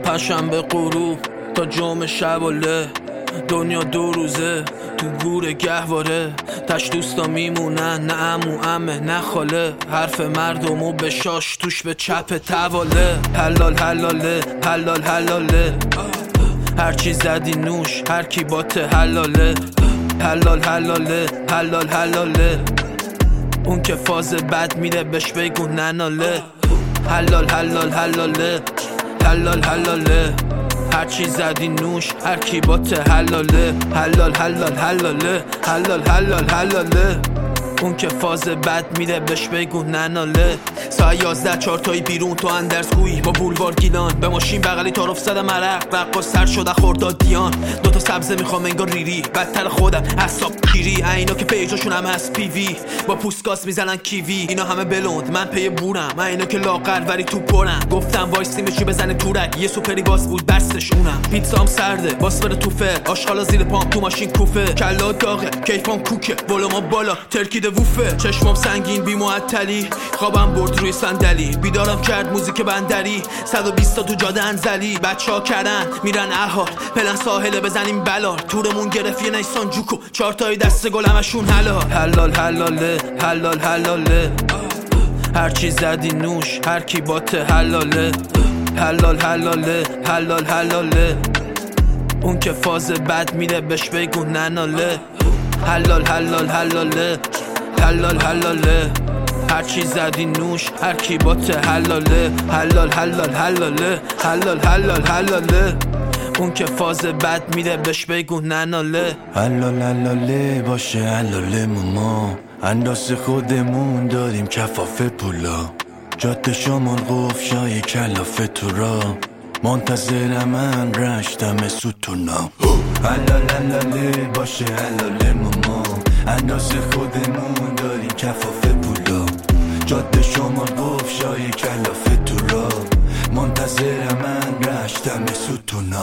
پنجشنبه غروب تا جمعه شباله، دنیا دو روزه تو گور گهواره، تش دوستا میمونن نه عمو عمه نه خاله، حرف مردمو به شاش توش به چپ تواله، حلال حلاله حلال حلاله، هرچی زدی نوش هر کی باته حلاله، حلال حلاله حلال حلاله، اون که فاز بد میره بهش بگو نناله، حلال حلال حلاله حلال حلاله، هرچی زدی نوش هر کی باته حلاله، حلال حلال حلاله حلال حلال حلاله، اون که فاز بد میره بهش بگو نناله. ساعت 11 چارتایی بیرون تو اندرزگویی با بولوار گیلان، به ماشین بغلی تعارف زدم عرق رقاص سر شده خورداد دیان، دوتا سبزه میخوام انگار ریری بدتر خودم حساب گیری، اینا که پیجاشون هم هست پی وی با پوستگاز میزنن کیوی، اینا همه بلوند من پی بورم، اینا که لاغر ولی تو پرم، گفتم وایسیم چی بزنه تورک یه سوپری باس بود بستش اونم، پیتزام سرده باس بره تو فر، آشغالا زیر پام تو ماشین کوفه، کلا داغه کیفام کوکه ولوما بالا ترکیده ووفه، چشمام سنگین بی معطلی خوابم برد روی صندلی، بیدارم کرد موزیک بندری 120 تا تو جاده انزلی، بچه‌ها کردن میرن احال پلن ساحله بزنیم بلار، تورمون گرفت یه نیسان جوکو چارتای دست گل همشون حلال، حلال حلاله حلال حلاله، هرچی زدی نوش هر کی باته حلاله، حلال حلاله حلال حلاله، اون که فاز بد میره بهش بگو نناله، حلال حلال حلاله حلال حلاله، هرچی زدی نوش هر کی باته حلاله، حلال حلال حلاله حلال حلال حلاله، اون که فاز بد میره بهش بگو نناله، حلال حلاله باشه حلاله ما، انداز خودمون داریم کفاف پولا، جاده شمال قفشای کلافه تو را، منتظر من رشتم ستونا، حلال حلاله باشه حلاله ما، انداز خودمون داریم کفاف پولا، جاده شمال قفشای کلافه تو را، منتظر من رشتم ستونا،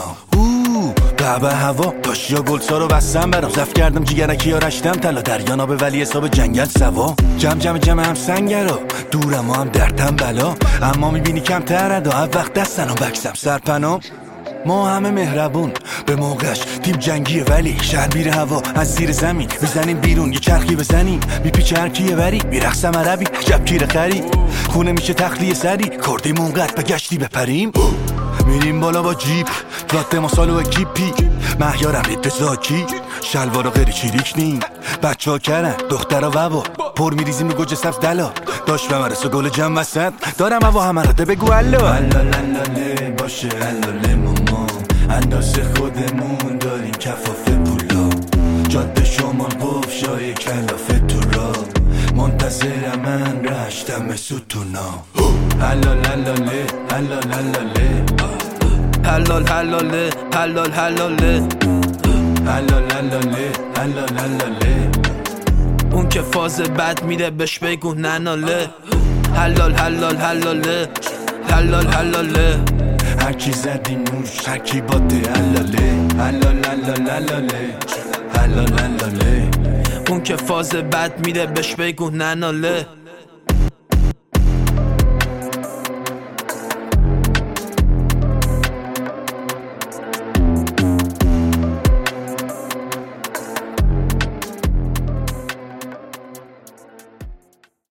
قهوه هوا داشیا گلسا رو بستم برام، زف کردم جیگرکی ها رشتم طلا، دریانا به ولی حساب جنگل سوا، جمع هم سنگرا دورم هم دردم بلا، اما میبینی کم تردا هر وقت دستن و بکسم سرپنام، ما همه مهربون به موقعش، تیم جنگیه ولی شهر بیره هوا از زیر زمین، بزنیم بیرون یه چرخی بزنیم میپیچه هر کیه وری، میرخصم عربی عجب کیره خری، خونه میشه تخلیه سری، کردیم اونقدر بگشتی بپریم، میریم بالا با جیپ رات مسالو اکیپی، مهیارم رید زاکی شلوارا غیری چیریک نیم، بچه ها کرن دخترها ووا پر میریزیم رو گوجه سبز دلا، داشت به مرسو گل جمع وسط دارم هوا همه را ده بگو حلال حلاله باشه حلاله ما، انداز خودمون داریم کفاف پولا، جاده شمال قفشای کلافه تو را، منتظر من رشتم ستونا، حلال حلاله حلال حلاله، حلال حلاله حلال حلاله، حلال حلاله حلال حلاله، اون که فاز بد میره بهش بگو نناله، حلال حلال حلاله حلال حلاله، هرکی زدی نوش هر کی باته حلاله، حلال حلال حلاله حلال حلاله، اون که فاز بد میره بهش بگو نناله.